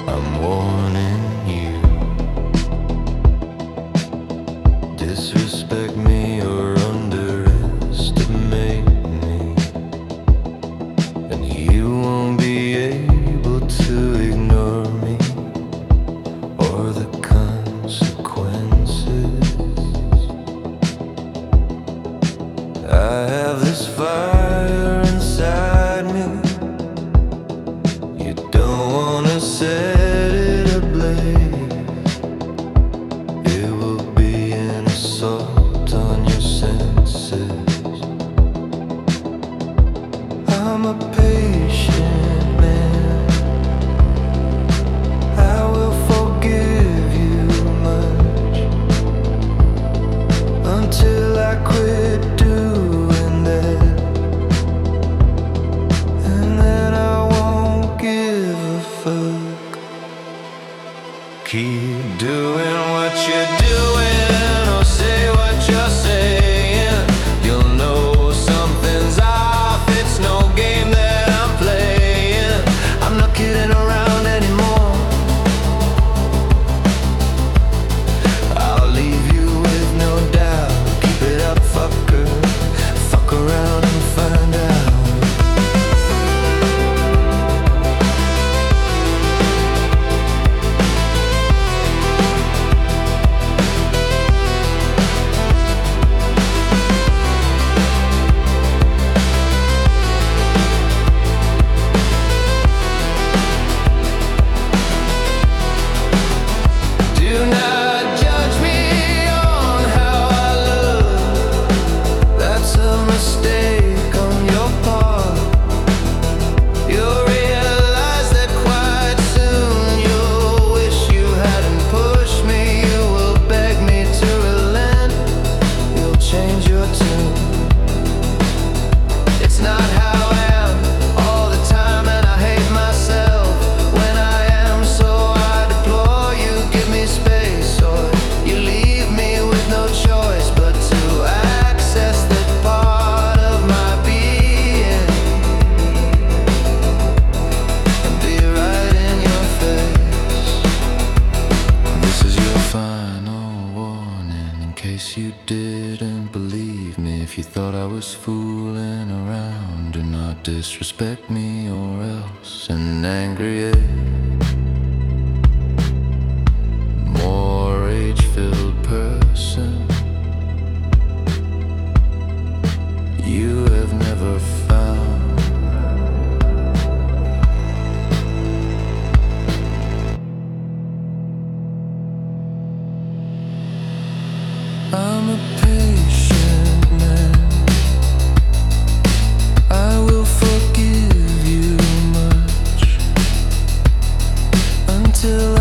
I'm warning you. Disrespect me or underestimate me, and you won't be able to ignore me or the consequences. I have this fire inside me. You don't wanna set it ablaze. It will be an assault on your senses. I'm a patient man. I will forgive you much until I quit doing that, and then I won't give a fuck. Keep doing what you're doing, or say what you're saying. You'll know something's off. It's no game that I'm playing. I'm not kidding around anymore. I'll leave you with no doubt. Keep it up, fucker. Fuck around and find out. Do not judge me on how I look. That's a mistake on your part. You'll realize that quite soon. You'll wish you hadn't pushed me. You will beg me to relent. You'll change your tune. It's not how I am all the time, and I hate myself when I am. So I deplore you. Give me space, or you leave me with no choice but to access that part of my being and be right in your face. This is your final warning, in case you didn't believe me. If you thought I was fooling around, do not disrespect me, or else an angry more rage-filled person you have never found. I'm a patient man. I will forgive you much until